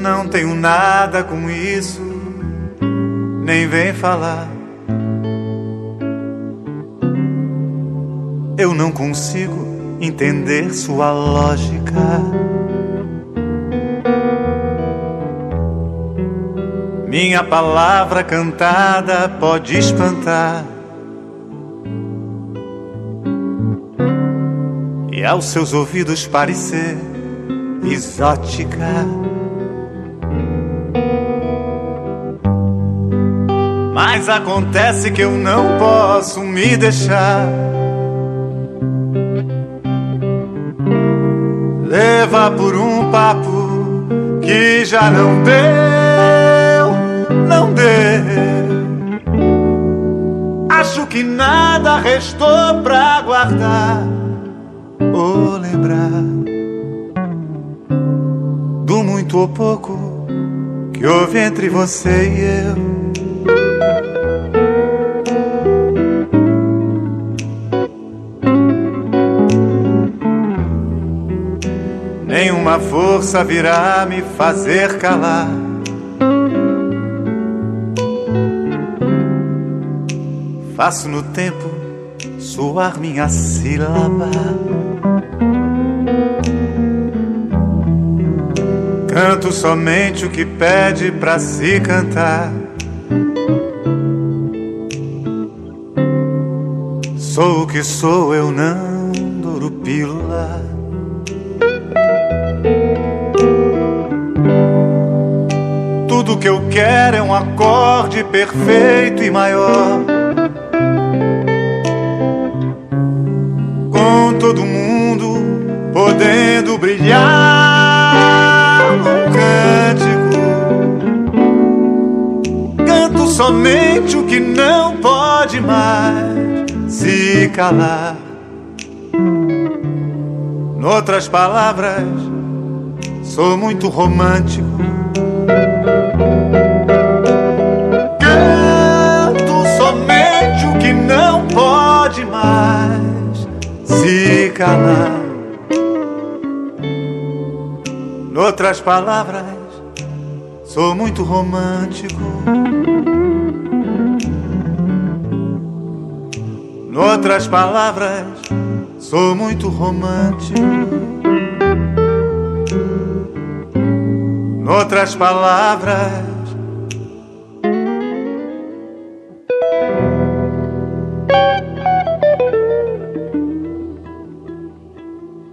Não tenho nada com isso, nem vem falar. Eu não consigo entender sua lógica. Minha palavra cantada pode espantar, e aos seus ouvidos parecer exótica. Mas acontece que eu não posso me deixar levar por um papo que já não deu, não deu. Acho que nada restou pra guardar ou lembrar do muito ou pouco que houve entre você e eu. Nenhuma força virá me fazer calar. Faço no tempo soar minha sílaba. Canto somente o que pede pra se cantar. Sou o que sou, eu não duro pílula. Tudo que eu quero é um acorde perfeito e maior, com todo mundo podendo brilhar num cântico. Canto somente o que não pode mais se calar. Noutras palavras, sou muito romântico. Canto somente o que não pode mais se calar. Noutras palavras, sou muito romântico. Noutras palavras, sou muito romântico. Noutras palavras,